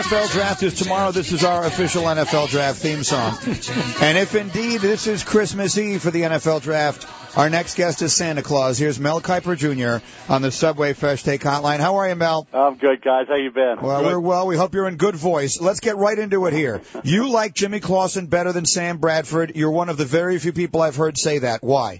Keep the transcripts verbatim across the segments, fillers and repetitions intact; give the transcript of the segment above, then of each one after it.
F L Draft is tomorrow. This is our official N F L Draft theme song. And if indeed this is Christmas Eve for the N F L Draft, our next guest is Santa Claus. Here's Mel Kiper Junior on the Subway Fresh Take Hotline. How are you, Mel? I'm good, guys. How you been? Well, good. we're well. We hope you're in good voice. Let's get right into it here. You like Jimmy Clausen better than Sam Bradford. You're one of the very few people I've heard say that. Why?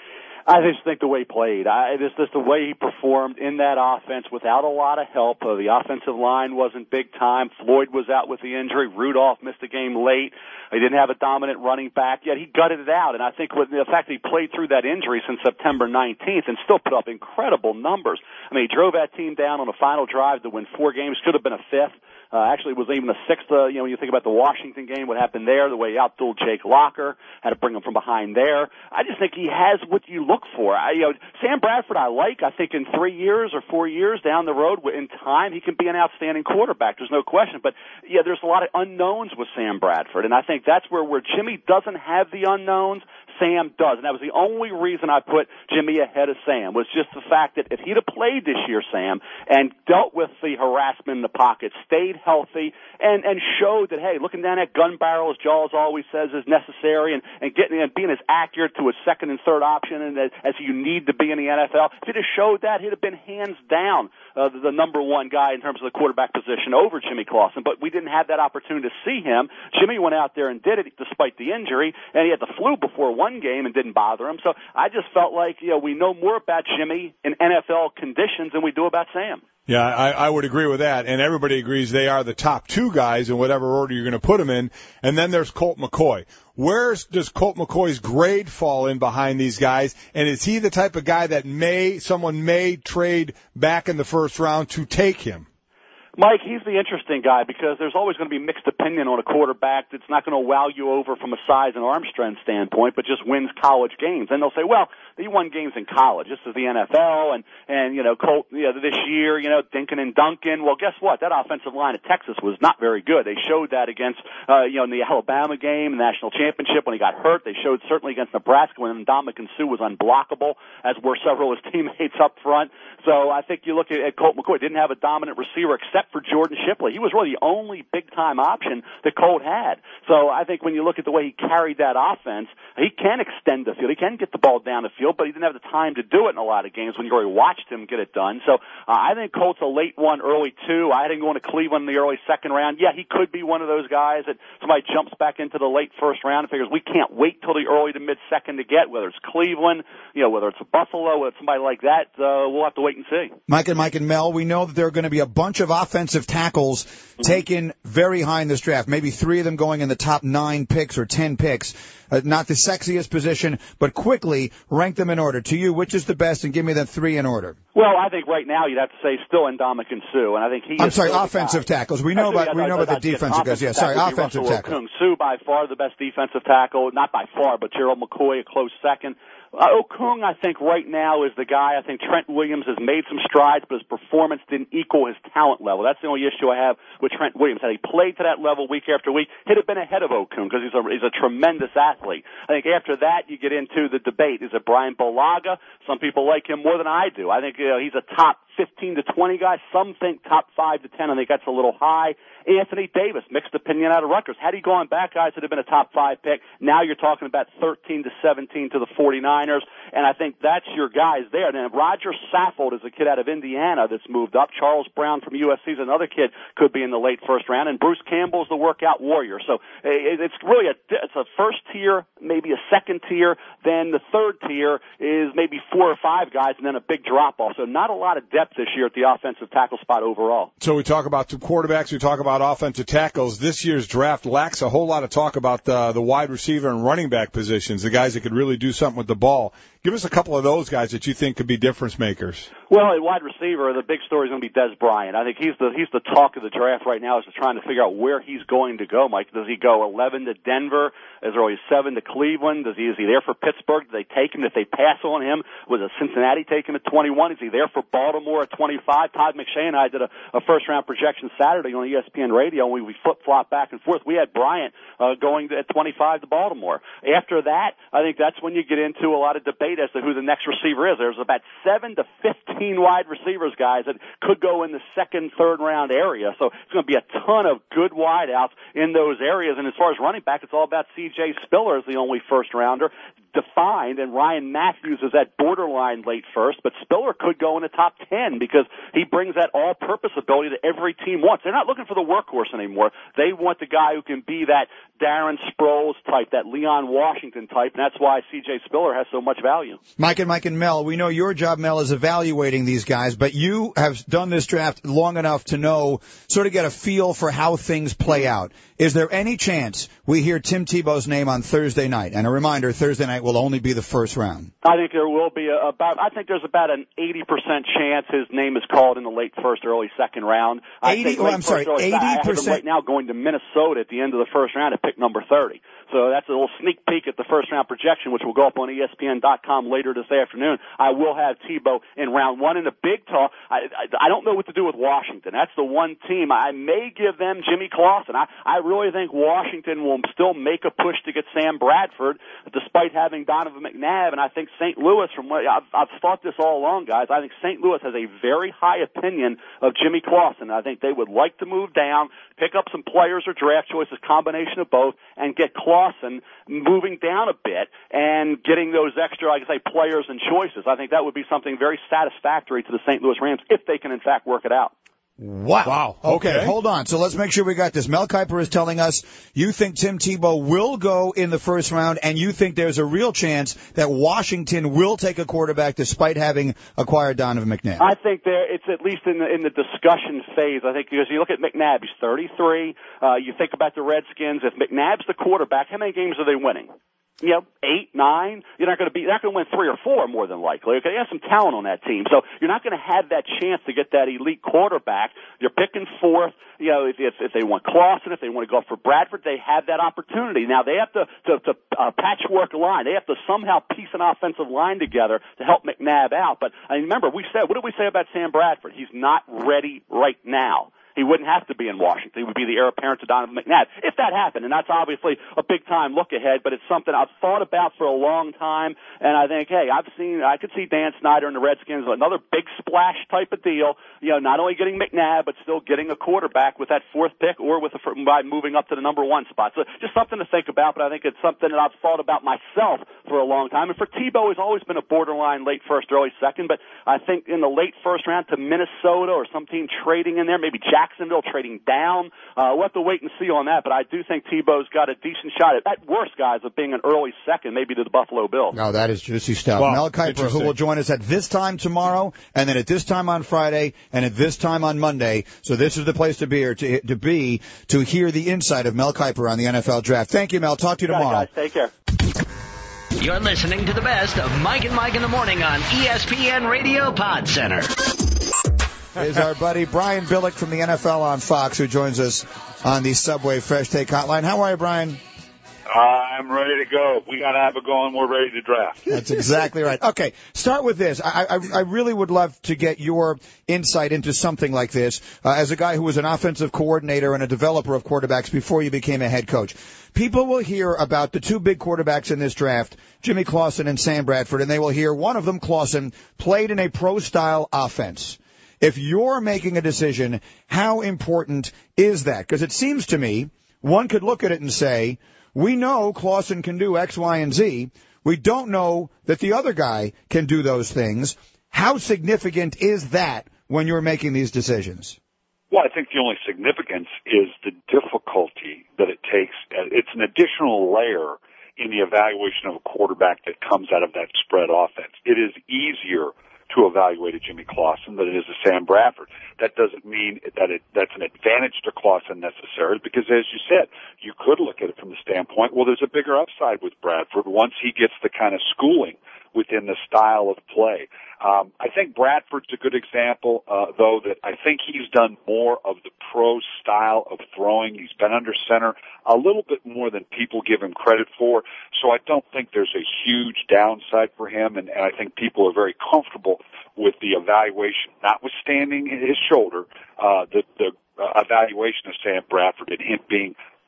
I just think the way he played. I, it's just the way he performed in that offense without a lot of help. Uh, the offensive line wasn't big time. Floyd was out with the injury. Rudolph missed the game late. He didn't have a dominant running back, yet he gutted it out. And I think with the fact that he played through that injury since September nineteenth and still put up incredible numbers. I mean, he drove that team down on a final drive to win four games. Could have been a fifth. Uh, actually, it was even a sixth. Uh, you know, when you think about the Washington game, what happened there, the way he outdueled Jake Locker, had to bring him from behind there. I just think he has what you look for. I, you know, Sam Bradford, I like. I think in three years or four years down the road, in time, he can be an outstanding quarterback. There's no question. But yeah, there's a lot of unknowns with Sam Bradford, and I think that's where where Jimmy doesn't have the unknowns. Sam does, and that was the only reason I put Jimmy ahead of Sam, was just the fact that if he'd have played this year, Sam, and dealt with the harassment in the pocket, stayed healthy, and, and showed that, hey, looking down that gun barrel, as Jaws always says, is necessary, and, and getting and being as accurate to his second and third option and as, as you need to be in the N F L, if he'd have showed that, he'd have been hands down uh, the, the number one guy in terms of the quarterback position over Jimmy Clausen, but we didn't have that opportunity to see him. Jimmy went out there and did it despite the injury, and he had the flu before one one game and didn't bother him. So I just felt like, you know, we know more about Jimmy in N F L conditions than we do about Sam. Yeah, I, I would agree with that, and everybody agrees they are the top two guys in whatever order you're going to put them in, and then there's Colt McCoy. Where does Colt McCoy's grade fall in behind these guys, and is he the type of guy that may someone may trade back in the first round to take him? Mike, he's the interesting guy because there's always going to be mixed opinion on a quarterback that's not going to wow you over from a size and arm strength standpoint, but just wins college games. And they'll say, well, he won games in college. This is the N F L, and, and you know, Colt, you know, this year, you know, Dinkin and Duncan. Well, guess what? That offensive line at Texas was not very good. They showed that against, uh, you know, in the Alabama game, the national championship when he got hurt. They showed certainly against Nebraska when Ndamukong Suh was unblockable, as were several of his teammates up front. So I think you look at, at Colt McCoy, didn't have a dominant receiver except for Jordan Shipley. He was really the only big-time option that Colt had. So I think when you look at the way he carried that offense, he can extend the field. He can get the ball down the field, but he didn't have the time to do it in a lot of games when you already watched him get it done. So uh, I think Colt's a late one, early two. I didn't go into Cleveland in the early second round. Yeah, he could be one of those guys that somebody jumps back into the late first round and figures we can't wait till the early to mid-second to get, whether it's Cleveland, you know, whether it's a Buffalo, whether it's somebody like that. Uh, we'll have to wait and see. Mike and Mike and Mel, we know that there are going to be a bunch of offensive tackles mm-hmm. taken very high in this draft, maybe three of them going in the top nine picks or ten picks. Uh, not the sexiest position, but quickly rank them in order. To you, which is the best, and give me the three in order. Well, I think right now you'd have to say still Ndamukong Suh, and I think he. I'm is sorry, offensive tackles. We know about we know about the defensive guys. Yeah, sorry, offensive tackle. Ndamukong Suh by far the best defensive tackle, not by far, but Gerald McCoy a close second. Uh, Okung, I think, right now is the guy. I think Trent Williams has made some strides, but his performance didn't equal his talent level. That's the only issue I have with Trent Williams. Had he played to that level week after week, he'd have been ahead of Okung because he's a, he's a tremendous athlete. I think after that, you get into the debate. Is it Brian Bulaga? Some people like him more than I do. I think you know, he's a top fifteen to twenty guy. Some think top five to ten. I think that's a little high. Anthony Davis, mixed opinion out of Rutgers. Had he gone back, guys, would have been a top five pick. Now you're talking about thirteen to seventeen to the forty-niners, and I think that's your guys there. Now, Roger Saffold is a kid out of Indiana that's moved up. Charles Brown from U S C is another kid, could be in the late first round, and Bruce Campbell's the workout warrior. So it's really a, it's a first tier, maybe a second tier, then the third tier is maybe four or five guys, and then a big drop-off. So not a lot of depth this year at the offensive tackle spot overall. So we talk about two quarterbacks, we talk about offensive tackles. This year's draft lacks a whole lot of talk about the, the wide receiver and running back positions, the guys that could really do something with the ball. Give us a couple of those guys that you think could be difference makers. Well, at wide receiver, the big story is going to be Des Bryant. I think he's the he's the talk of the draft right now, is trying to figure out where he's going to go. Mike, does he go eleven to Denver, as early as seven to Cleveland? Does he is he there for Pittsburgh? Do they take him? If they pass on him, was a Cincinnati take him at twenty-one? Is he there for Baltimore at twenty-five? Todd McShay and I did a, a first round projection Saturday on E S P N Radio, and we, we flip flop back and forth. We had Bryant uh, going to, at twenty-five to Baltimore. After that, I think that's when you get into a lot of debate debate as to who the next receiver is. There's about seven to fifteen wide receivers, guys, that could go in the second, third round area. So it's going to be a ton of good wideouts in those areas. And as far as running back, it's all about C J Spiller as the only first rounder defined, and Ryan Matthews is at borderline late first, but Spiller could go in the top ten because he brings that all-purpose ability that every team wants. They're not looking for the workhorse anymore. They want the guy who can be that Darren Sproles type, that Leon Washington type, and that's why C J Spiller has so much value. Mike and Mike and Mel, we know your job, Mel, is evaluating these guys, but you have done this draft long enough to know, sort of get a feel for how things play out. Is there any chance we hear Tim Tebow's name on Thursday night? And a reminder, Thursday night will only be the first round. I think there will be a, about, I think there's about an eighty percent chance his name is called in the late first, early second round. I eighty, think oh, I'm sorry, eighty percent. I have him right now going to Minnesota at the end of the first round at pick number thirty. So that's a little sneak peek at the first round projection, which will go up on E S P N dot com later this afternoon. I will have Tebow in round one. In the big talk, I, I, I don't know what to do with Washington. That's the one team. I may give them Jimmy Clausen. I, I really think Washington will still make a push to get Sam Bradford, despite having Donovan McNabb. And I think Saint Louis, from what I've, I've thought this all along, guys, I think Saint Louis has a very high opinion of Jimmy Clausen. I think they would like to move down, pick up some players or draft choices, combination of both, and get Clausen moving down a bit and getting those extra, like I say, players and choices. I think that would be something very satisfactory to the Saint Louis Rams if they can, in fact, work it out. Wow. Wow. Okay. okay, hold on. So let's make sure we got this. Mel Kiper is telling us you think Tim Tebow will go in the first round, and you think there's a real chance that Washington will take a quarterback despite having acquired Donovan McNabb. I think there it's at least in the in the discussion phase. I think because you look at McNabb, he's thirty-three. Uh, you think about the Redskins. If McNabb's the quarterback, how many games are they winning? You know, eight, nine. You're not going to be. You're not going to win three or four more than likely. Okay, you have some talent on that team, so you're not going to have that chance to get that elite quarterback. You're picking fourth. You know, if if, if they want Clausen, if they want to go for Bradford, they have that opportunity. Now they have to to, to uh, patchwork a line. They have to somehow piece an offensive line together to help McNabb out. But I mean, remember, we said, what did we say about Sam Bradford? He's not ready right now. He wouldn't have to be in Washington. He would be the heir apparent to Donovan McNabb if that happened. And that's obviously a big-time look ahead, but it's something I've thought about for a long time. And I think, hey, I've seen, I could see Dan Snyder and the Redskins, another big splash type of deal, you know, not only getting McNabb, but still getting a quarterback with that fourth pick or with a, by moving up to the number one spot. So just something to think about, but I think it's something that I've thought about myself for a long time. And for Tebow, he's always been a borderline late first, early second, but I think in the late first round to Minnesota or some team trading in there, maybe Jacksonville trading down. Uh, we'll have to wait and see on that, but I do think Tebow's got a decent shot at, at worst, guys, of being an early second, maybe to the Buffalo Bills. No, that is juicy stuff. Wow, Mel Kiper, who will join us at this time tomorrow, and then at this time on Friday, and at this time on Monday. So this is the place to be, or to, to be, to hear the insight of Mel Kiper on the N F L Draft. Thank you, Mel. Talk to you tomorrow. Right, guys. Take care. You're listening to the best of Mike and Mike in the Morning on E S P N Radio Pod Center. Is our buddy Brian Billick from the N F L on Fox, who joins us on the Subway Fresh Take Hotline. How are you, Brian? I'm ready to go. We got to have it going. We're ready to draft. That's exactly right. Okay, start with this. I, I, I really would love to get your insight into something like this. Uh, as a guy who was an offensive coordinator and a developer of quarterbacks before you became a head coach, people will hear about the two big quarterbacks in this draft, Jimmy Clausen and Sam Bradford, and they will hear one of them, Clausen, played in a pro-style offense. If you're making a decision, how important is that? Because it seems to me one could look at it and say, we know Clausen can do X, Y, and Z. We don't know that the other guy can do those things. How significant is that when you're making these decisions? Well, I think the only significance is the difficulty that it takes. It's an additional layer in the evaluation of a quarterback that comes out of that spread offense. It is easier to evaluate a Jimmy Clausen than it is a Sam Bradford. That doesn't mean that it, that's an advantage to Clausen necessarily, because as you said, you could look at it from the standpoint, well, there's a bigger upside with Bradford once he gets the kind of schooling within the style of play. Um, I think Bradford's a good example, uh, though, that I think he's done more of the pro style of throwing. He's been under center a little bit more than people give him credit for. So I don't think there's a huge downside for him, and, and I think people are very comfortable with the evaluation, notwithstanding his shoulder, uh, the, the uh, evaluation of Sam Bradford and him being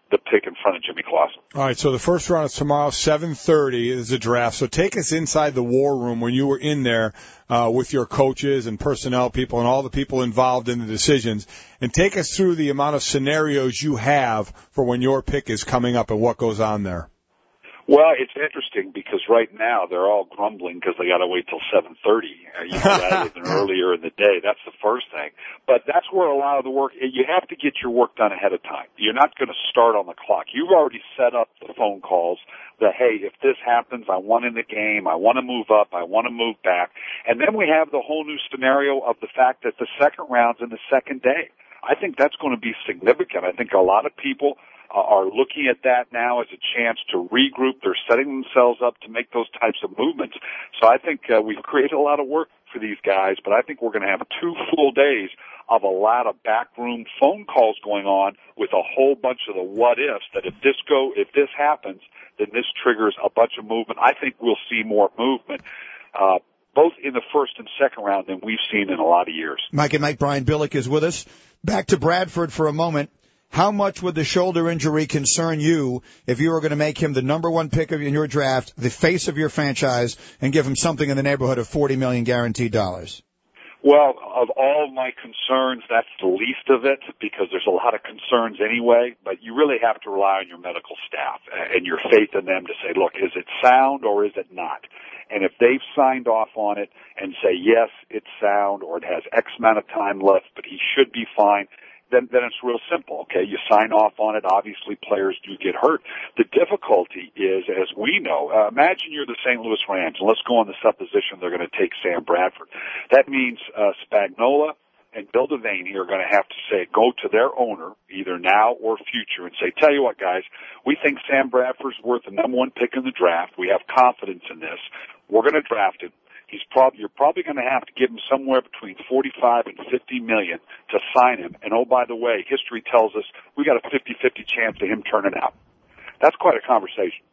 the pick in front of Jimmy Clausen. All right, so the first round is tomorrow, seven thirty is the draft. So take us inside the war room when you were in there uh, with your coaches and personnel people and all the people involved in the decisions, and take us through the amount of scenarios you have for when your pick is coming up and what goes on there. Well, it's interesting because right now they're all grumbling because they got to wait till seven thirty, uh, you know, rather than earlier in the day. That's the first thing. But that's where a lot of the work, you have to get your work done ahead of time. You're not going to start on the clock. You've already set up the phone calls that, hey, if this happens, I want in the game, I want to move up, I want to move back. And then we have the whole new scenario of the fact that the second round's in the second day. I think that's going to be significant. I think a lot of people Uh, are looking at that now as a chance to regroup. They're setting themselves up to make those types of movements. So I think uh, we've created a lot of work for these guys, but I think we're going to have two full days of a lot of backroom phone calls going on with a whole bunch of the what ifs, that if this go, if this happens, then this triggers a bunch of movement. I think we'll see more movement, uh, both in the first and second round than we've seen in a lot of years. Mike and Mike, Brian Billick is with us. Back to Bradford for a moment. How much would the shoulder injury concern you if you were going to make him the number one pick in your draft, the face of your franchise, and give him something in the neighborhood of forty million dollars guaranteed dollars? Well, of all my concerns, that's the least of it because there's a lot of concerns anyway, but you really have to rely on your medical staff and your faith in them to say, look, is it sound or is it not? And if they've signed off on it and say, yes, it's sound or it has X amount of time left, but he should be fine, then, then it's real simple. Okay, you sign off on it. Obviously, players do get hurt. The difficulty is, as we know, uh, imagine you're the Saint Louis Rams, and let's go on the supposition they're going to take Sam Bradford. That means uh, Spagnuolo and Bill Devaney are going to have to say, go to their owner, either now or future, and say, tell you what, guys, we think Sam Bradford's worth the number one pick in the draft. We have confidence in this. We're going to draft him. He's probably, you're probably going to have to give him somewhere between forty-five and fifty million to sign him. And oh, by the way, history tells us we got a fifty-fifty chance of him turning out. That's quite a conversation.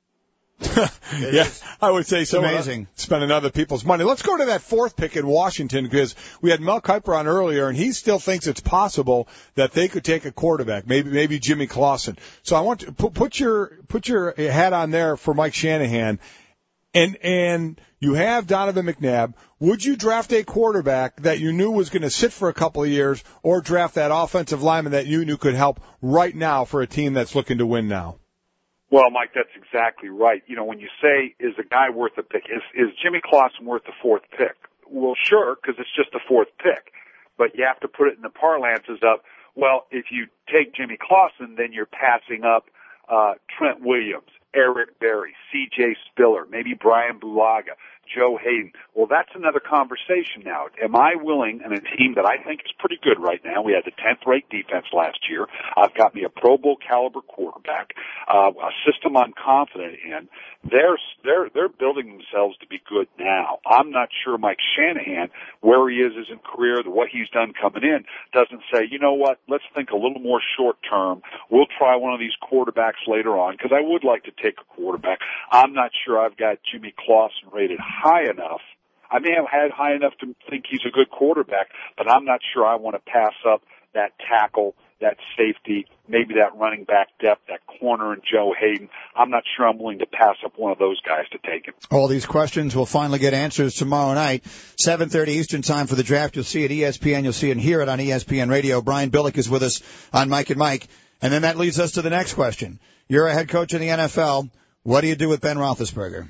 Mm. Yeah, I would say so. Amazing. Spending other people's money. Let's go to that fourth pick in Washington because we had Mel Kiper on earlier, and he still thinks it's possible that they could take a quarterback, maybe maybe Jimmy Clausen. So I want to put, put your put your hat on there for Mike Shanahan. And, and you have Donovan McNabb. Would you draft a quarterback that you knew was going to sit for a couple of years or draft that offensive lineman that you knew could help right now for a team that's looking to win now? Well, Mike, that's exactly right. You know, when you say, is a guy worth a pick, is, is Jimmy Clausen worth the fourth pick? Well, sure, because it's just the fourth pick. But you have to put it in the parlances of, well, if you take Jimmy Clausen, then you're passing up uh Trent Williams, Eric Berry, C J Spiller, maybe Brian Bulaga, Joe Hayden. Well, that's another conversation now. Am I willing, and a team that I think is pretty good right now, we had the tenth-rate defense last year. I've got me a Pro Bowl caliber quarterback, uh, a system I'm confident in. They're, they're, they're building themselves to be good now. I'm not sure Mike Shanahan, where he is in his career, what he's done coming in, doesn't say, you know what, let's think a little more short term. We'll try one of these quarterbacks later on, because I would like to take a quarterback. I'm not sure I've got Jimmy Clausen rated high enough. I may have had high enough to think he's a good quarterback, but I'm not sure I want to pass up that tackle, that safety, maybe that running back depth, that corner and Joe Hayden. I'm not sure I'm willing to pass up one of those guys to take him. All these questions will finally get answers tomorrow night, seven thirty Eastern Time for the draft. You'll see it E S P N. You'll see it and hear it on E S P N Radio. Brian Billick is with us on Mike and Mike. And then that leads us to the next question. You're a head coach in the N F L. What do you do with Ben Roethlisberger?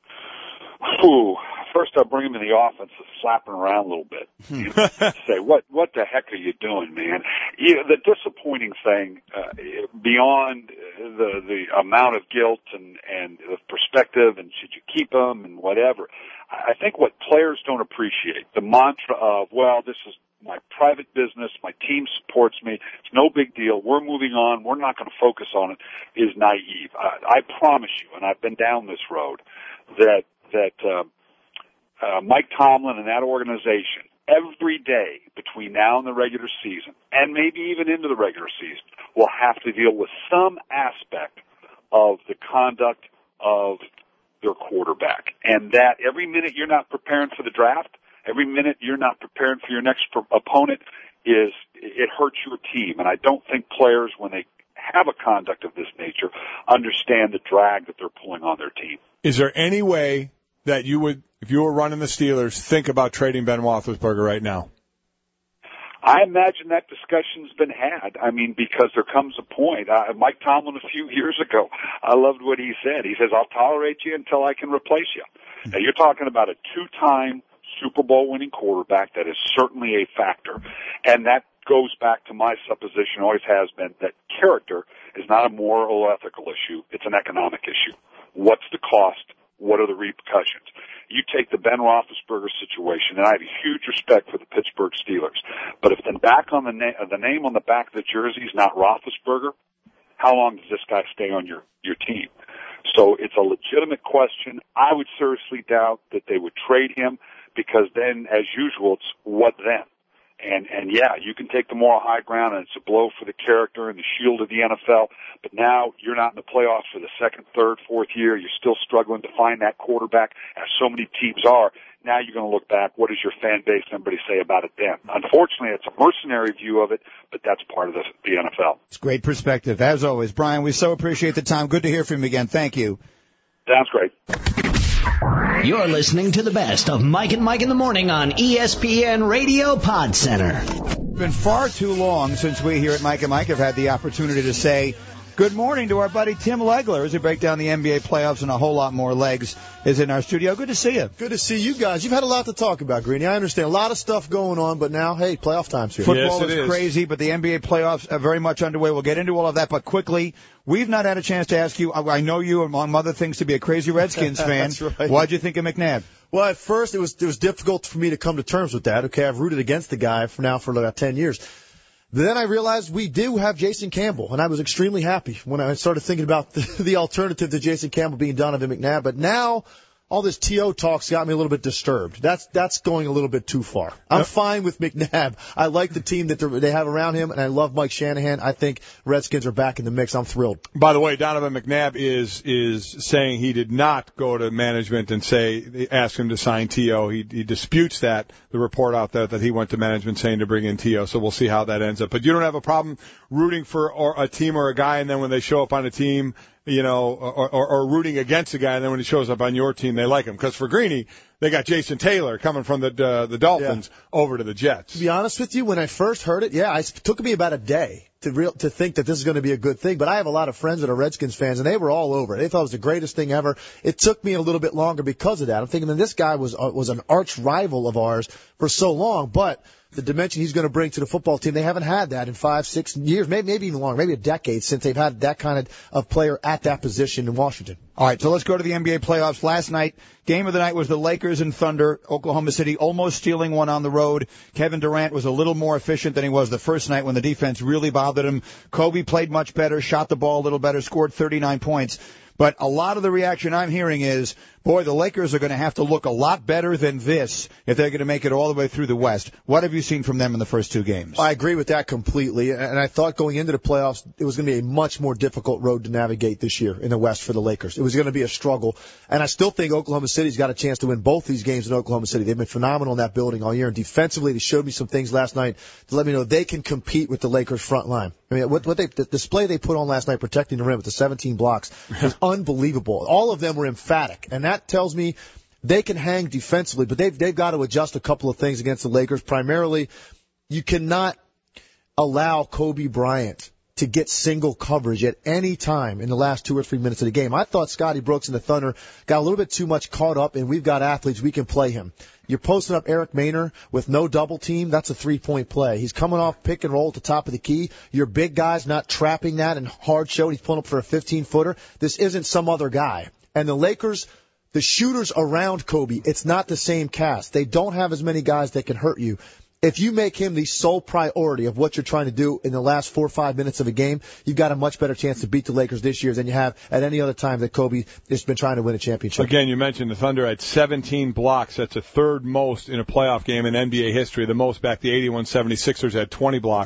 Ooh. First, I'll bring him in the offense and slap him around a little bit. You know, say, what what the heck are you doing, man? You know, the disappointing thing, uh, beyond the the amount of guilt and, and the perspective and should you keep him and whatever, I think what players don't appreciate, the mantra of, well, this is my private business, my team supports me, it's no big deal, we're moving on, we're not going to focus on it, is naive. I, I promise you, and I've been down this road, that, that, um, Uh, Mike Tomlin and that organization, every day between now and the regular season, and maybe even into the regular season, will have to deal with some aspect of the conduct of their quarterback. And that every minute you're not preparing for the draft, every minute you're not preparing for your next pro- opponent, is it hurts your team. And I don't think players, when they have a conduct of this nature understand the drag that they're pulling on their team. Is there any way that you would, if you were running the Steelers, think about trading Ben Roethlisberger right now? I imagine that discussion's been had. I mean, because there comes a point. Uh, Mike Tomlin a few years ago, I loved what he said. He says, I'll tolerate you until I can replace you. Mm-hmm. Now, you're talking about a two-time Super Bowl winning quarterback. That is certainly a factor. And that goes back to my supposition, always has been, that character is not a moral or ethical issue. It's an economic issue. What's the cost? What are the repercussions? You take the Ben Roethlisberger situation, and I have a huge respect for the Pittsburgh Steelers. But if the back on the, na- the name on the back of the jersey is not Roethlisberger, how long does this guy stay on your, your team? So it's a legitimate question. I would seriously doubt that they would trade him because then, as usual, it's what then? And, and yeah, you can take the moral high ground and it's a blow for the character and the shield of the N F L, but now you're not in the playoffs for the second, third, fourth year. You're still struggling to find that quarterback, as so many teams are. Now you're going to look back. What does your fan base and everybody say about it then? Unfortunately, it's a mercenary view of it, but that's part of the, the N F L. It's great perspective. As always, Brian, we so appreciate the time. Good to hear from you again. Thank you. Sounds great. You're listening to the best of Mike and Mike in the Morning on E S P N Radio Pod Center. It's been far too long since we here at Mike and Mike have had the opportunity to say good morning to our buddy Tim Legler as we break down the N B A playoffs and a whole lot more. Legs is in our studio. Good to see you. Good to see you guys. You've had a lot to talk about, Greeny. I understand. A lot of stuff going on, but now, hey, playoff time's here. Football yes, is, is crazy, but the N B A playoffs are very much underway. We'll get into all of that, but quickly, we've not had a chance to ask you, I know you, among other things, to be a crazy Redskins fan. That's right. What'd you think of McNabb? Well, at first, it was it was difficult for me to come to terms with that. Okay, I've rooted against the guy for now for about ten years. Then I realized we do have Jason Campbell, and I was extremely happy when I started thinking about the, the alternative to Jason Campbell being Donovan McNabb. But now all this T O talk's got me a little bit disturbed. That's that's going a little bit too far. I'm yep. fine with McNabb. I like the team that they have around him, and I love Mike Shanahan. I think Redskins are back in the mix. I'm thrilled. By the way, Donovan McNabb is is saying he did not go to management and say ask him to sign T O. He, he disputes that, the report out there that he went to management saying to bring in T O. So we'll see how that ends up. But you don't have a problem rooting for or a team or a guy, and then when they show up on a team, you know, or, or, or rooting against a guy, and then when he shows up on your team, they like him. Because for Greeny, they got Jason Taylor coming from the uh, the Dolphins yeah. over to the Jets. To be honest with you, when I first heard it, yeah, it took me about a day to real to think that this is going to be a good thing. But I have a lot of friends that are Redskins fans, and they were all over it. They thought it was the greatest thing ever. It took me a little bit longer because of that. I'm thinking that this guy was uh, was an arch rival of ours for so long, but the dimension he's going to bring to the football team, they haven't had that in five, six years, maybe, maybe even longer, maybe a decade since they've had that kind of, of player at that position in Washington. All right, so let's go to the N B A playoffs. Last night, game of the night was the Lakers and Thunder. Oklahoma City almost stealing one on the road. Kevin Durant was a little more efficient than he was the first night when the defense really bothered him. Kobe played much better, shot the ball a little better, scored thirty-nine points. But a lot of the reaction I'm hearing is, boy, the Lakers are going to have to look a lot better than this if they're going to make it all the way through the West. What have you seen from them in the first two games? I agree with that completely. And I thought going into the playoffs, it was going to be a much more difficult road to navigate this year in the West for the Lakers. It was going to be a struggle. And I still think Oklahoma City's got a chance to win both these games in Oklahoma City. They've been phenomenal in that building all year. And defensively, they showed me some things last night to let me know they can compete with the Lakers front line. I mean, what, what they, the display they put on last night protecting the rim with the seventeen blocks was unbelievable. All of them were emphatic. And that tells me they can hang defensively, but they've, they've got to adjust a couple of things against the Lakers. Primarily, you cannot allow Kobe Bryant to get single coverage at any time in the last two or three minutes of the game. I thought Scotty Brooks and the Thunder got a little bit too much caught up, and we've got athletes, we can play him. You're posting up Eric Maynor with no double team, that's a three-point play. He's coming off pick and roll at the top of the key. Your big guy's not trapping that and hard show. He's pulling up for a fifteen-footer. This isn't some other guy. And the Lakers, the shooters around Kobe, it's not the same cast. They don't have as many guys that can hurt you. If you make him the sole priority of what you're trying to do in the last four or five minutes of a game, you've got a much better chance to beat the Lakers this year than you have at any other time that Kobe has been trying to win a championship. Again, you mentioned the Thunder had seventeen blocks. That's the third most in a playoff game in N B A history. The most back the eighty-one seventy-sixers had twenty blocks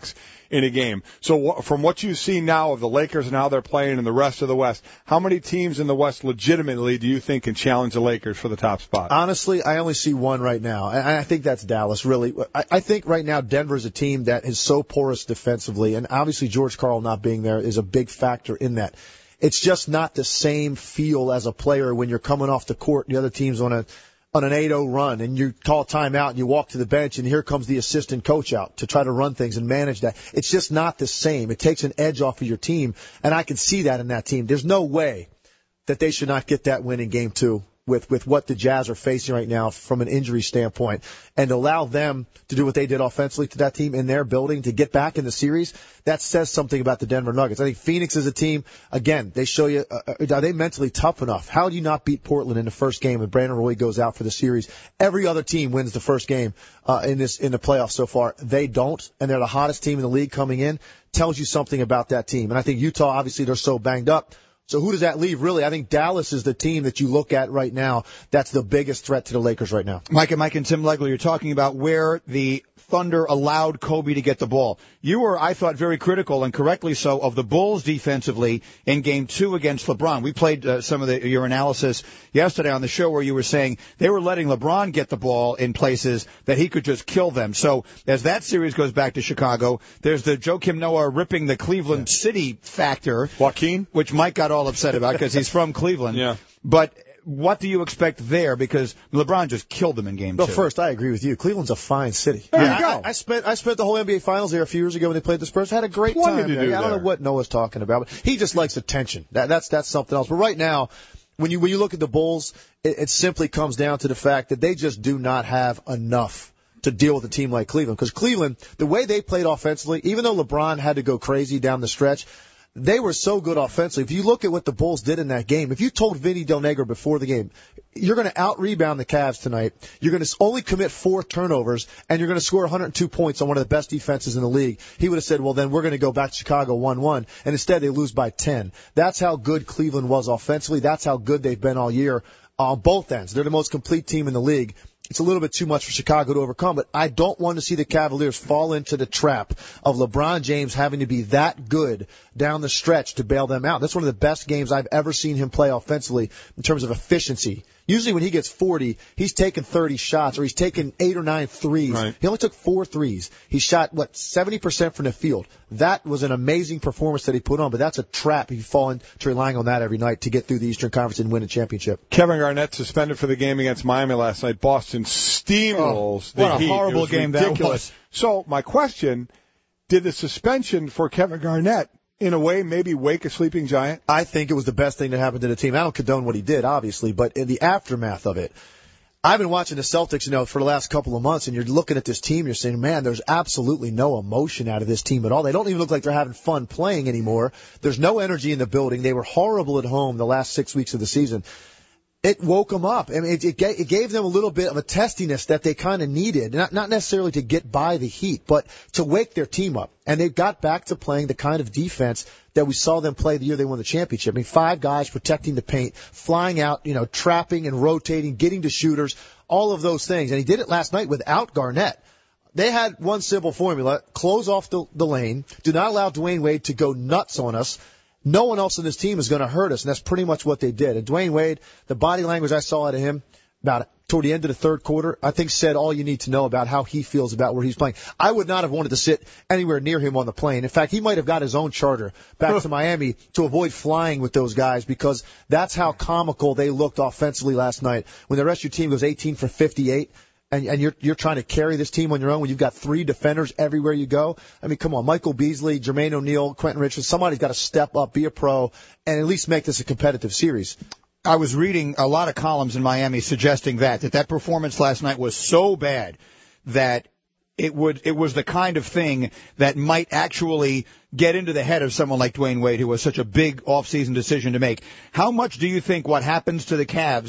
in a game. So wh- from what you see now of the Lakers and how they're playing in the rest of the West, how many teams in the West legitimately do you think can challenge the Lakers for the top spot? Honestly, I only see one right now, and I think that's Dallas, really. I, I think right now Denver is a team that is so porous defensively, and obviously George Karl not being there is a big factor in that. It's just not the same feel as a player when you're coming off the court and the other team's on a on an eight oh run and you call timeout and you walk to the bench and here comes the assistant coach out to try to run things and manage that. It's just not the same. It takes an edge off of your team, and I can see that in that team. There's no way that they should not get that win in game two with, with what the Jazz are facing right now from an injury standpoint, and allow them to do what they did offensively to that team in their building to get back in the series. That says something about the Denver Nuggets. I think Phoenix is a team, again, they show you, uh, are they mentally tough enough? How do you not beat Portland in the first game and Brandon Roy goes out for the series? Every other team wins the first game uh, in this in the playoffs so far. They don't, and they're the hottest team in the league coming in. Tells you something about that team. And I think Utah, obviously, they're so banged up. So who does that leave, really? I think Dallas is the team that you look at right now that's the biggest threat to the Lakers right now. Mike and Mike and Tim Legler, you're talking about where the Thunder allowed Kobe to get the ball. You were, I thought, very critical, and correctly so, of the Bulls defensively in Game two against LeBron. We played uh, some of the, your analysis yesterday on the show where you were saying they were letting LeBron get the ball in places that he could just kill them. So as that series goes back to Chicago, there's the Joakim Noah ripping the Cleveland yeah. City factor. Joaquin? Which Mike got all upset about because he's from Cleveland. Yeah. But what do you expect there? Because LeBron just killed them in game well, two. Well, first, I agree with you. Cleveland's a fine city. There yeah, you go. I, I spent I spent the whole N B A Finals there a few years ago when they played the Spurs. I had a great Plenty time. To there. do Yeah, I don't there. know what Noah's talking about. But he just likes attention. That, that's that's something else. But right now, when you when you look at the Bulls, it, it simply comes down to the fact that they just do not have enough to deal with a team like Cleveland. Because Cleveland, the way they played offensively, even though LeBron had to go crazy down the stretch, they were so good offensively. If you look at what the Bulls did in that game, if you told Vinny Del Negro before the game, you're going to out-rebound the Cavs tonight, you're going to only commit four turnovers, and you're going to score one hundred two points on one of the best defenses in the league, he would have said, well, then we're going to go back to Chicago one one, and instead they lose by ten. That's how good Cleveland was offensively. That's how good they've been all year on both ends. They're the most complete team in the league. It's a little bit too much for Chicago to overcome, but I don't want to see the Cavaliers fall into the trap of LeBron James having to be that good down the stretch to bail them out. That's one of the best games I've ever seen him play offensively in terms of efficiency. Usually when he gets forty, he's taking thirty shots or he's taking eight or nine threes. Right. He only took four threes. He shot, what, seventy percent from the field. That was an amazing performance that he put on, but that's a trap if you fall into relying on that every night to get through the Eastern Conference and win a championship. Kevin Garnett suspended for the game against Miami last night. Boston steamrolls oh, the what a Heat. horrible game ridiculous. that was. So my question, did the suspension for Kevin Garnett in a way maybe wake a sleeping giant? I think it was the best thing that happened to the team. I don't condone what he did, obviously, but in the aftermath of it, I've been watching the Celtics, you know, for the last couple of months, and you're looking at this team, you're saying, man, there's absolutely no emotion out of this team at all. They don't even look like they're having fun playing anymore. There's no energy in the building. They were horrible at home the last six weeks of the season. It woke them up. I mean, it, it, gave, it gave them a little bit of a testiness that they kind of needed, not, not necessarily to get by the Heat, but to wake their team up. And they got back to playing the kind of defense that we saw them play the year they won the championship. I mean, five guys protecting the paint, flying out, you know, trapping and rotating, getting to shooters, all of those things. And he did it last night without Garnett. They had one simple formula: close off the, the lane, do not allow Dwayne Wade to go nuts on us. No one else in this team is going to hurt us, and that's pretty much what they did. And Dwayne Wade, the body language I saw out of him about toward the end of the third quarter, I think said all you need to know about how he feels about where he's playing. I would not have wanted to sit anywhere near him on the plane. In fact, he might have got his own charter back to Miami to avoid flying with those guys, because that's how comical they looked offensively last night. When the rest of your team goes eighteen for fifty-eight, and, and you're you're trying to carry this team on your own when you've got three defenders everywhere you go. I mean, come on, Michael Beasley, Jermaine O'Neal, Quentin Richards, somebody's got to step up, be a pro, and at least make this a competitive series. I was reading a lot of columns in Miami suggesting that, that that performance last night was so bad that it would, it was the kind of thing that might actually get into the head of someone like Dwayne Wade, who was such a big offseason decision to make. How much do you think what happens to the Cavs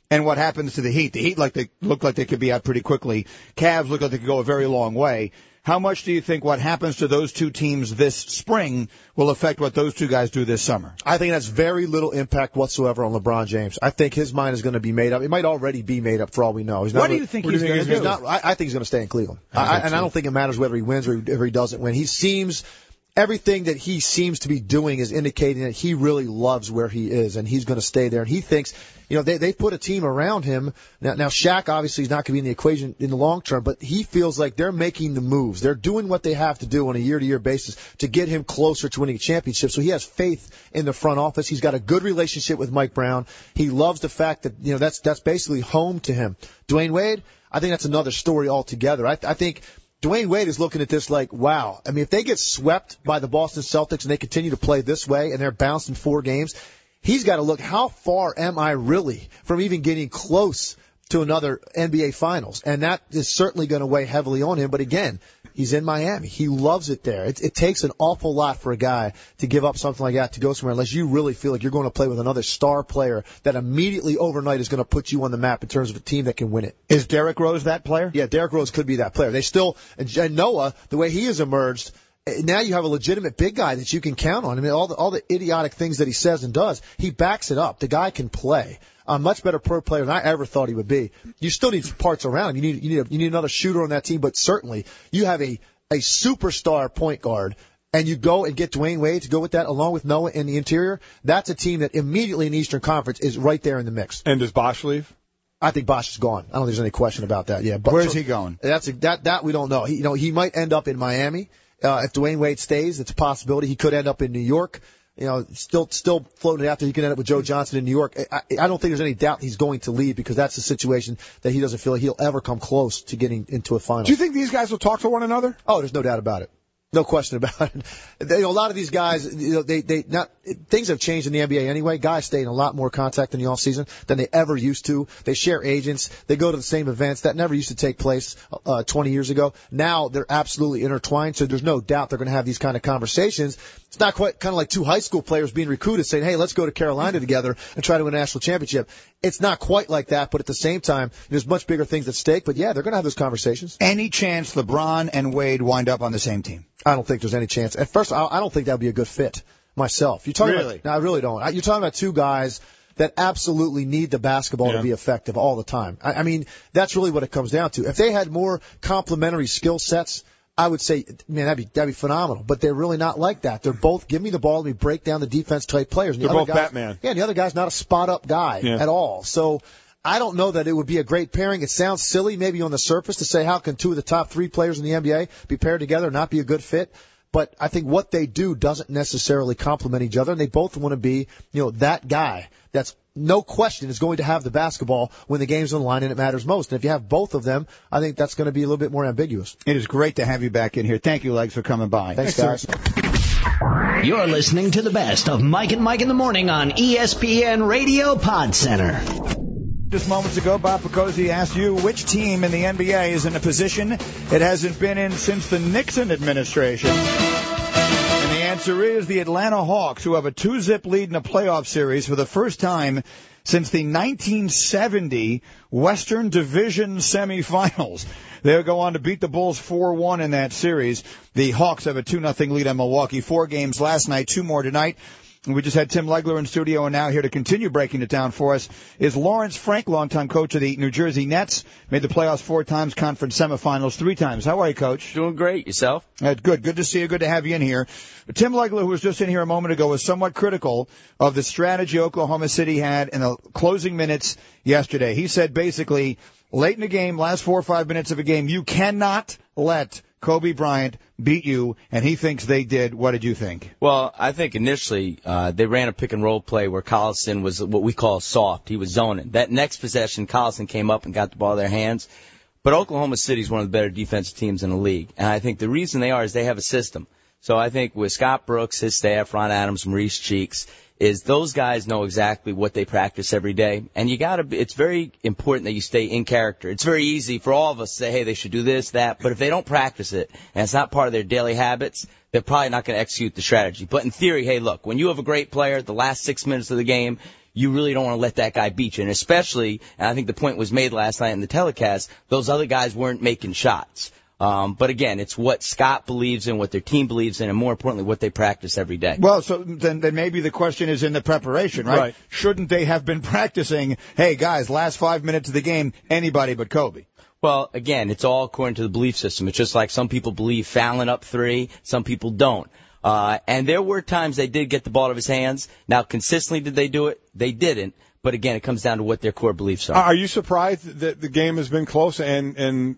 and what happens to the Heat. The Heat like they look like they could be out pretty quickly. Cavs look like they could go a very long way. How much do you think what happens to those two teams this spring will affect what those two guys do this summer? I think that's very little impact whatsoever on LeBron James. I think his mind is going to be made up. It might already be made up for all we know. He's not what do really, you think he's, he's going to do? He's not, I, I think he's going to stay in Cleveland. I, I, and I don't think it matters whether he wins or he, or he doesn't win. He seems... Everything that he seems to be doing is indicating that he really loves where he is, and he's going to stay there. And he thinks, you know, they they put a team around him. Now, now Shaq obviously is not going to be in the equation in the long term, but he feels like they're making the moves. They're doing what they have to do on a year-to-year basis to get him closer to winning a championship. So he has faith in the front office. He's got a good relationship with Mike Brown. He loves the fact that, you know, that's that's basically home to him. Dwayne Wade, I think that's another story altogether. I, I think. Dwayne Wade is looking at this like, wow. I mean, if they get swept by the Boston Celtics and they continue to play this way and they're bounced in four games, he's got to look, how far am I really from even getting close to another N B A Finals? And that is certainly going to weigh heavily on him. But again, he's in Miami. He loves it there. It, it takes an awful lot for a guy to give up something like that to go somewhere unless you really feel like you're going to play with another star player that immediately overnight is going to put you on the map in terms of a team that can win it. Is Derrick Rose that player? Yeah, Derrick Rose could be that player. They still, and Noah, the way he has emerged, now you have a legitimate big guy that you can count on. I mean, all the, all the idiotic things that he says and does, he backs it up. The guy can play. A much better pro player than I ever thought he would be. You still need parts around him. You need you need a, you need another shooter on that team, but certainly you have a a superstar point guard, and you go and get Dwayne Wade to go with that along with Noah in the interior. That's a team that immediately in the Eastern Conference is right there in the mix. And does Bosh leave? I think Bosh is gone. I don't think there's any question about that. Yeah, but where's he going? That's a, that that we don't know. He, you know, he might end up in Miami. Uh, if Dwayne Wade stays, it's a possibility. He could end up in New York. You know, still still floating out there. He could end up with Joe Johnson in New York. I, I don't think there's any doubt he's going to leave because that's a situation that he doesn't feel like he'll ever come close to getting into a final. Do you think these guys will talk to one another? Oh, there's no doubt about it. No question about it. They, you know, a lot of these guys, you know, they, they not, things have changed in the N B A anyway. Guys stay in a lot more contact in the off season than they ever used to. They share agents. They go to the same events. That never used to take place, uh, twenty years ago. Now they're absolutely intertwined. So there's no doubt they're going to have these kind of conversations. It's not quite kind of like two high school players being recruited saying, hey, let's go to Carolina together and try to win a national championship. It's not quite like that, but at the same time, there's much bigger things at stake. But yeah, they're going to have those conversations. Any chance LeBron and Wade wind up on the same team? I don't think there's any chance. At first, I don't think that would be a good fit myself. You're talking really? about, no, I really don't. You're talking about two guys that absolutely need the basketball yeah. to be effective all the time. I, I mean, that's really what it comes down to. If they had more complementary skill sets, I would say, man, that'd be that'd be phenomenal. But they're really not like that. They're both give me the ball, let me break down the defense type players. And they're the both other guys, Batman. Yeah, and the other guy's not a spot up guy yeah. at all. So I don't know that it would be a great pairing. It sounds silly maybe on the surface to say how can two of the top three players in the N B A be paired together and not be a good fit. But I think what they do doesn't necessarily complement each other, and they both want to be, you know, that guy that's no question is going to have the basketball when the game's on the line and it matters most. And if you have both of them, I think that's going to be a little bit more ambiguous. It is great to have you back in here. Thank you, Legs, for coming by. Thanks, guys. You're listening to the best of Mike and Mike in the Morning on E S P N Radio Pod Center. Just moments ago, Bob Picozzi asked you which team in the N B A is in a position it hasn't been in since the Nixon administration. And the answer is the Atlanta Hawks, who have a two-zip lead in a playoff series for the first time since the nineteen seventy Western Division semifinals. They'll go on to beat the Bulls four one in that series. The Hawks have a two nothing lead on Milwaukee. Four games last night, two more tonight. We just had Tim Legler in studio, and now here to continue breaking it down for us is Lawrence Frank, longtime coach of the New Jersey Nets. Made the playoffs four times, conference semifinals three times. How are you, Coach? Doing great. Yourself? Uh, good. Good to see you. Good to have you in here. Tim Legler, who was just in here a moment ago, was somewhat critical of the strategy Oklahoma City had in the closing minutes yesterday. He said basically, late in the game, last four or five minutes of a game, you cannot let Kobe Bryant beat you, and he thinks they did. What did you think? Well, I think initially uh, they ran a pick-and-roll play where Collison was what we call soft. He was zoning. That next possession, Collison came up and got the ball in their hands. But Oklahoma City is one of the better defensive teams in the league, and I think the reason they are is they have a system. So I think with Scott Brooks, his staff, Ron Adams, Maurice Cheeks, is those guys know exactly what they practice every day. And you gotta be, it's very important that you stay in character. It's very easy for all of us to say, hey, they should do this, that, but if they don't practice it, and it's not part of their daily habits, they're probably not going to execute the strategy. But in theory, hey, look, when you have a great player, the last six minutes of the game, you really don't want to let that guy beat you. And especially, and I think the point was made last night in the telecast, those other guys weren't making shots. Um, but again, it's what Scott believes in, what their team believes in, and more importantly, what they practice every day. Well, so then, then maybe the question is in the preparation, right? Right. Shouldn't they have been practicing, hey, guys, last five minutes of the game, anybody but Kobe? Well, again, it's all according to the belief system. It's just like some people believe fouling up three, some people don't. Uh, and there were times they did get the ball out of his hands. Now, consistently did they do it? They didn't. But again, it comes down to what their core beliefs are. Are you surprised that the game has been close and, and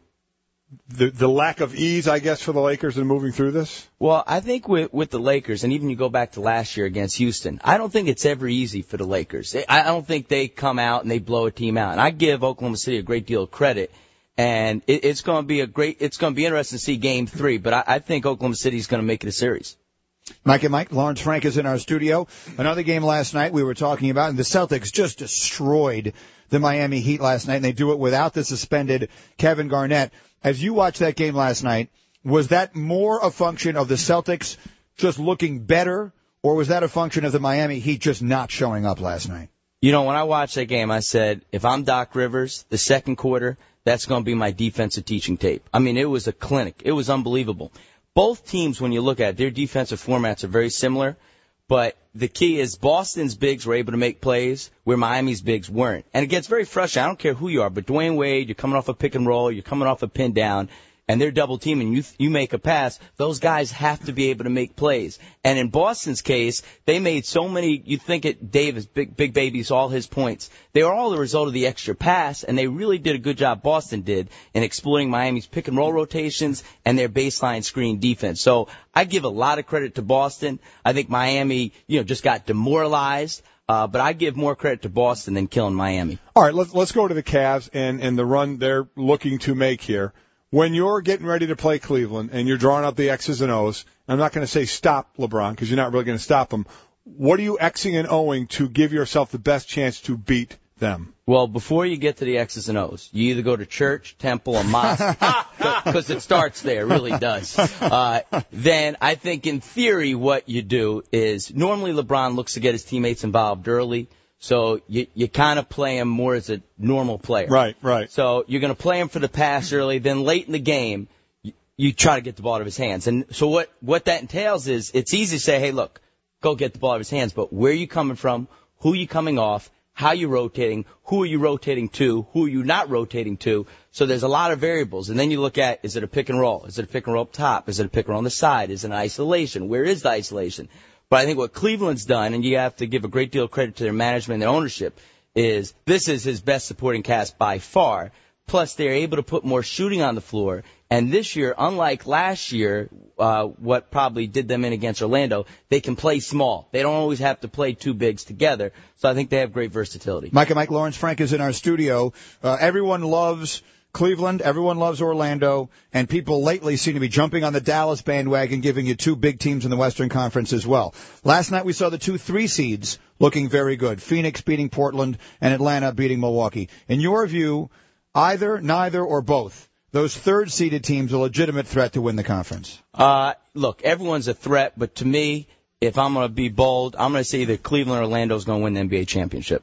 the the lack of ease, I guess, for the Lakers in moving through this? Well, I think with with the Lakers, and even you go back to last year against Houston, I don't think it's ever easy for the Lakers. I don't think they come out and they blow a team out. And I give Oklahoma City a great deal of credit. And it, it's going to be a great, it's going to be interesting to see Game Three. But I, I think Oklahoma City is going to make it a series. Mike and Mike, Lawrence Frank is in our studio. Another game last night we were talking about, and the Celtics just destroyed the Miami Heat last night, and they do it without the suspended Kevin Garnett. As you watched that game last night, was that more a function of the Celtics just looking better, or was that a function of the Miami Heat just not showing up last night? You know, when I watched that game, I said, if I'm Doc Rivers, the second quarter, that's going to be my defensive teaching tape. I mean, it was a clinic. It was unbelievable. Both teams, when you look at it, their defensive formats are very similar. But the key is Boston's bigs were able to make plays where Miami's bigs weren't. And it gets very frustrating. I don't care who you are, but Dwayne Wade, you're coming off a pick and roll, you're coming off a pin down, and they're double teaming, you you make a pass, those guys have to be able to make plays. And in Boston's case, they made so many, you think it Davis, big big babies, all his points. They were all the result of the extra pass, and they really did a good job, Boston did, in exploiting Miami's pick and roll rotations and their baseline screen defense. So I give a lot of credit to Boston. I think Miami, you know, just got demoralized. Uh, but I give more credit to Boston than killing Miami. All right, let's let's go to the Cavs and, and the run they're looking to make here. When you're getting ready to play Cleveland and you're drawing up the X's and O's, I'm not going to say stop LeBron because you're not really going to stop him. What are you Xing and O'ing to give yourself the best chance to beat them? Well, before you get to the X's and O's, you either go to church, temple, or mosque, because it starts there, it really does. Uh, then I think in theory what you do is normally LeBron looks to get his teammates involved early. So you you kind of play him more as a normal player. Right, right. So you're going to play him for the pass early. Then late in the game, you, you try to get the ball out of his hands. And so what, what that entails is it's easy to say, hey, look, go get the ball out of his hands. But where are you coming from? Who are you coming off? How are you rotating? Who are you rotating to? Who are you not rotating to? So there's a lot of variables. And then you look at, is it a pick and roll? Is it a pick and roll up top? Is it a pick and roll on the side? Is it an isolation? Where is the isolation? But I think what Cleveland's done, and you have to give a great deal of credit to their management and their ownership, is this is his best supporting cast by far. Plus, they're able to put more shooting on the floor. And this year, unlike last year, uh, what probably did them in against Orlando, they can play small. They don't always have to play two bigs together. So I think they have great versatility. Mike and Mike, Lawrence Frank is in our studio. Uh, everyone loves Cleveland, everyone loves Orlando, and people lately seem to be jumping on the Dallas bandwagon, giving you two big teams in the Western Conference as well. Last night we saw the two three seeds looking very good. Phoenix beating Portland and Atlanta beating Milwaukee. In your view, either, neither, or both, those third-seeded teams a legitimate threat to win the conference? Uh, look, everyone's a threat, but to me, if I'm going to be bold, I'm going to say that Cleveland or Orlando is going to win the N B A championship.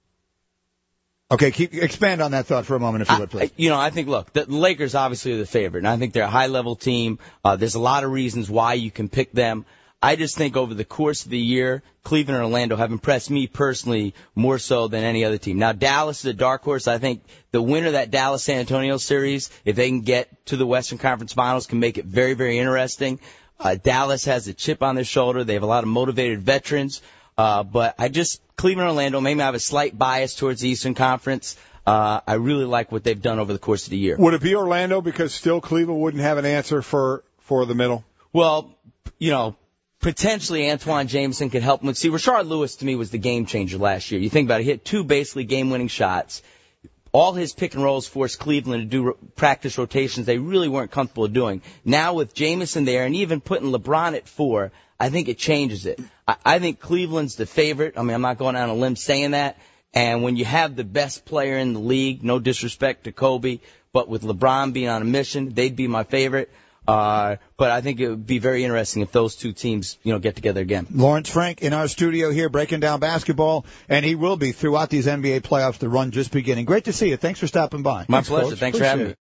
Okay, keep, expand on that thought for a moment, if you would, please. I, you know, I think, look, the Lakers obviously are the favorite, and I think they're a high-level team. Uh, there's a lot of reasons why you can pick them. I just think over the course of the year, Cleveland and Orlando have impressed me personally more so than any other team. Now, Dallas is a dark horse. I think the winner of that Dallas-San Antonio series, if they can get to the Western Conference Finals, can make it very, very interesting. Uh, Dallas has a chip on their shoulder. They have a lot of motivated veterans. Uh, but I just, Cleveland, Orlando, maybe I have a slight bias towards the Eastern Conference. Uh, I really like what they've done over the course of the year. Would it be Orlando because still Cleveland wouldn't have an answer for, for the middle? Well, you know, potentially Antoine Jameson could help him. See, Rashard Lewis to me was the game changer last year. You think about it, he hit two basically game-winning shots. All his pick and rolls forced Cleveland to do practice rotations they really weren't comfortable doing. Now with Jameson there and even putting LeBron at four, I think it changes it. I, I think Cleveland's the favorite. I mean, I'm not going out on a limb saying that. And when you have the best player in the league, no disrespect to Kobe, but with LeBron being on a mission, they'd be my favorite. Uh, but I think it would be very interesting if those two teams, you know, get together again. Lawrence Frank in our studio here breaking down basketball, and he will be throughout these N B A playoffs, the run just beginning. Great to see you. Thanks for stopping by. My Thanks, pleasure. Coach. Thanks Appreciate for having it. me.